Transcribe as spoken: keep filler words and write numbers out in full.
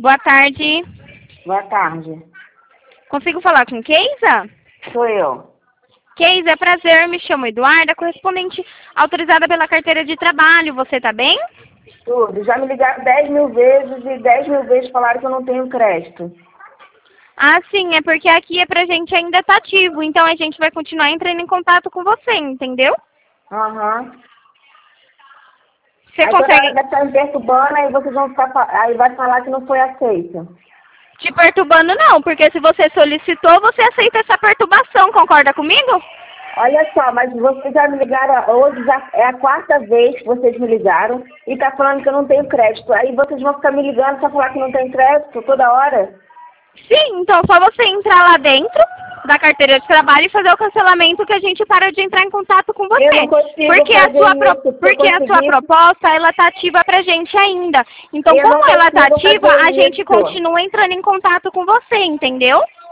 Boa tarde. Boa tarde. Consigo falar com Keisa? Sou eu. Keisa, é prazer, me chamo Eduarda, correspondente autorizada pela carteira de trabalho. Você tá bem? Tudo. Já me ligaram dez mil vezes e dez mil vezes falaram que eu não tenho crédito. Ah, sim, é porque aqui é pra gente ainda tá ativo, então a gente vai continuar entrando em contato com você, entendeu? Aham. Você Aí toda consegue hora vai estar me perturbando, aí vocês vão ficar, fa- aí vai falar que não foi aceito. te perturbando não, porque se você solicitou, você aceita essa perturbação, concorda comigo? Olha só, mas vocês já me ligaram, hoje já é a quarta vez que vocês me ligaram e tá falando que eu não tenho crédito. Aí vocês vão ficar me ligando pra falar que não tem crédito toda hora? Sim, então só você entrar lá dentro da carteira de trabalho e fazer o cancelamento que a gente para de entrar em contato com você. Eu não consigo Porque a fazer sua, pro- isso. Se eu porque a sua conseguisse, proposta, ela tá ativa pra gente ainda. Então, eu não como ela tá consigo ativa, fazer a gente isso. continua entrando em contato com você, entendeu?